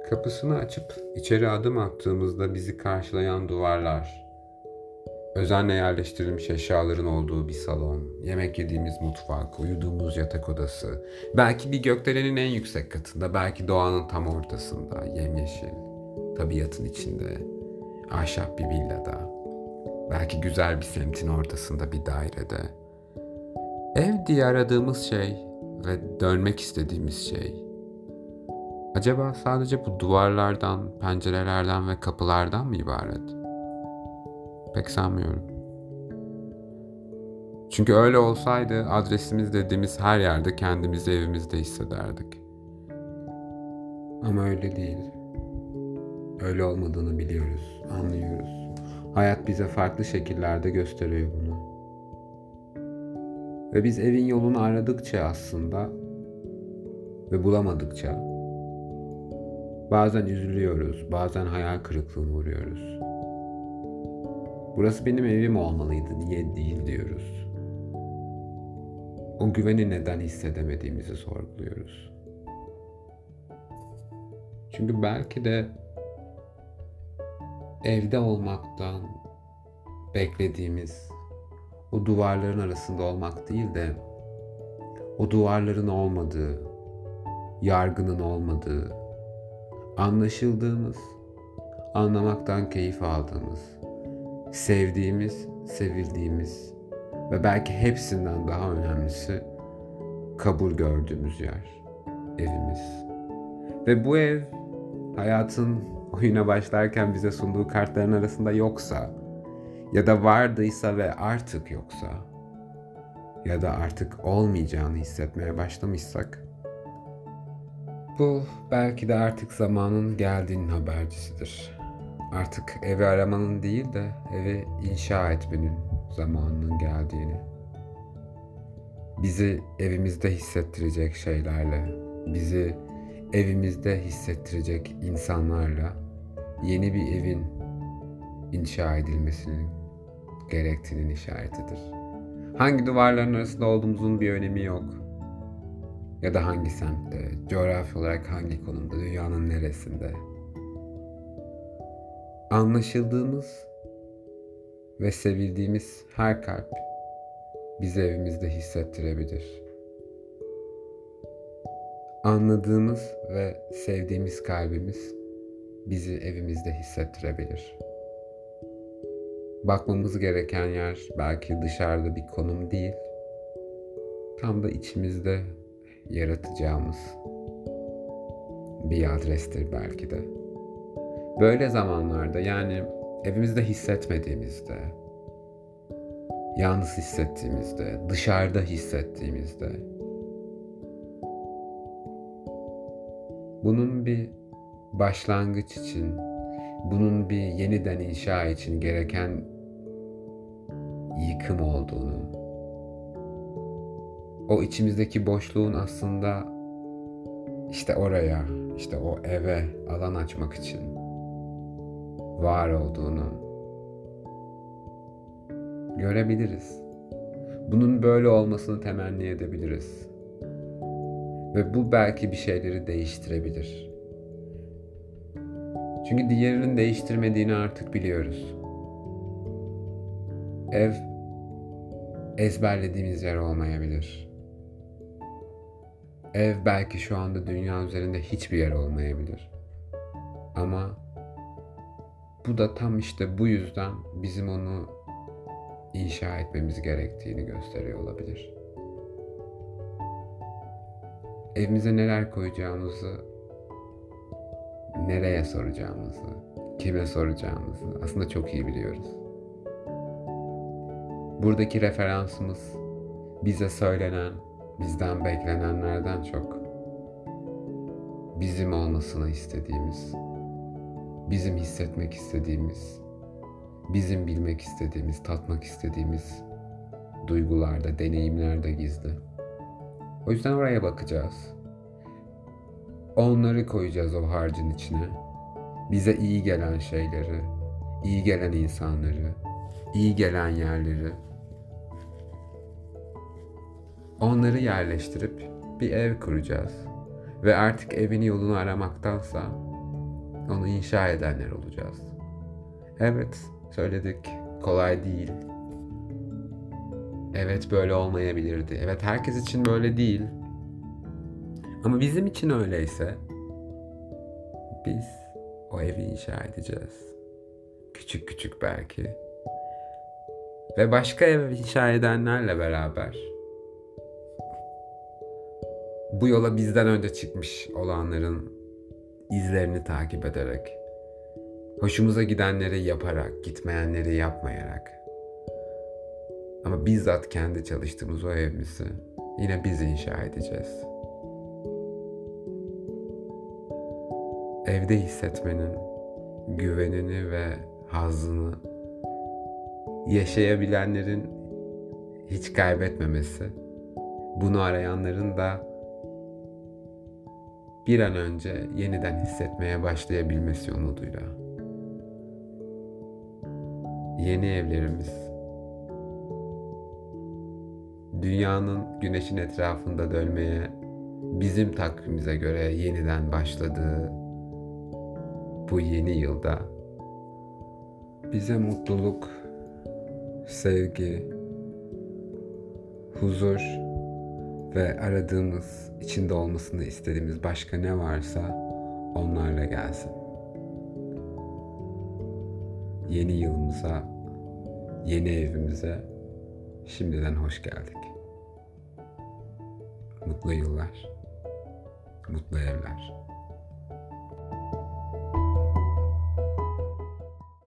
Kapısını açıp içeri adım attığımızda bizi karşılayan duvarlar, özenle yerleştirilmiş eşyaların olduğu bir salon, yemek yediğimiz mutfak, uyuduğumuz yatak odası, belki bir gökdelenin en yüksek katında, belki doğanın tam ortasında, yemyeşil, tabiatın içinde, ahşap bir villada, belki güzel bir semtin ortasında bir dairede. Ev diye aradığımız şey ve dönmek istediğimiz şey, acaba sadece bu duvarlardan, pencerelerden ve kapılardan mı ibaret? Pek sanmıyorum. Çünkü öyle olsaydı adresimiz dediğimiz her yerde kendimizi evimizde hissederdik. Ama öyle değil. Öyle olmadığını biliyoruz, anlıyoruz. Hayat bize farklı şekillerde gösteriyor bunu. Ve biz evin yolunu aradıkça aslında ve bulamadıkça bazen üzülüyoruz, bazen hayal kırıklığına uğruyoruz. Burası benim evim olmalıydı, niye değil diyoruz. O güveni neden hissedemediğimizi sorguluyoruz. Çünkü belki de evde olmaktan beklediğimiz o duvarların arasında olmak değil de o duvarların olmadığı, yargının olmadığı, anlaşıldığımız, anlamaktan keyif aldığımız, sevdiğimiz, sevildiğimiz ve belki hepsinden daha önemlisi kabul gördüğümüz yer, evimiz. Ve bu ev hayatın oyuna başlarken bize sunduğu kartların arasında yoksa ya da vardıysa ve artık yoksa ya da artık olmayacağını hissetmeye başlamışsak bu belki de artık zamanın geldiğinin habercisidir. Artık evi aramanın değil de evi inşa etmenin zamanının geldiğini. Bizi evimizde hissettirecek şeylerle, bizi evimizde hissettirecek insanlarla yeni bir evin inşa edilmesinin gerektiğinin işaretidir. Hangi duvarların arasında olduğumuzun bir önemi yok. Ya da hangi semtte, coğrafi olarak hangi konumda, dünyanın neresinde. Anlaşıldığımız ve sevildiğimiz her kalp bizi evimizde hissettirebilir. Anladığımız ve sevdiğimiz kalbimiz bizi evimizde hissettirebilir. Bakmamız gereken yer belki dışarıda bir konum değil, tam da içimizde yaratacağımız bir adrestir belki de. Böyle zamanlarda, yani evimizde hissetmediğimizde, yalnız hissettiğimizde, dışarıda hissettiğimizde, bunun bir başlangıç için, bunun bir yeniden inşa için gereken yıkım olduğunu, o içimizdeki boşluğun aslında işte oraya, işte o eve alan açmak için var olduğunu görebiliriz. Bunun böyle olmasını temenni edebiliriz. Ve bu belki bir şeyleri değiştirebilir. Çünkü diğerinin değiştirmediğini artık biliyoruz. Ev ezberlediğimiz yer olmayabilir. Ev belki şu anda dünya üzerinde hiçbir yer olmayabilir. Ama bu da tam işte bu yüzden bizim onu inşa etmemiz gerektiğini gösteriyor olabilir. Evimize neler koyacağımızı, nereye soracağımızı, kime soracağımızı aslında çok iyi biliyoruz. Buradaki referansımız bize söylenen, bizden beklenenlerden çok bizim olmasını istediğimiz, bizim hissetmek istediğimiz, bizim bilmek istediğimiz, tatmak istediğimiz duygularda, deneyimlerde gizli. O yüzden oraya bakacağız. Onları koyacağız o harcın içine. Bize iyi gelen şeyleri, iyi gelen insanları, iyi gelen yerleri. Onları yerleştirip bir ev kuracağız. Ve artık evin yolunu aramaktansa onu inşa edenler olacağız. Evet, söyledik, kolay değil. Evet, böyle olmayabilirdi. Evet, herkes için böyle değil. Ama bizim için öyleyse biz o evi inşa edeceğiz. Küçük küçük belki. Ve başka ev inşa edenlerle beraber bu yola bizden önce çıkmış olanların izlerini takip ederek, hoşumuza gidenleri yaparak, gitmeyenleri yapmayarak, ama bizzat kendi çalıştığımız o evimizi yine biz inşa edeceğiz. Evde hissetmenin güvenini ve hazzını yaşayabilenlerin hiç kaybetmemesi, bunu arayanların da bir an önce yeniden hissetmeye başlayabilmesi umuduyla. Yeni evlerimiz, dünyanın güneşin etrafında dönmeye bizim takvimimize göre yeniden başladığı bu yeni yılda bize mutluluk, sevgi, huzur ve aradığımız, içinde olmasını istediğimiz başka ne varsa onlarla gelsin. Yeni yılımıza, yeni evimize şimdiden hoş geldik. Mutlu yıllar, mutlu evler.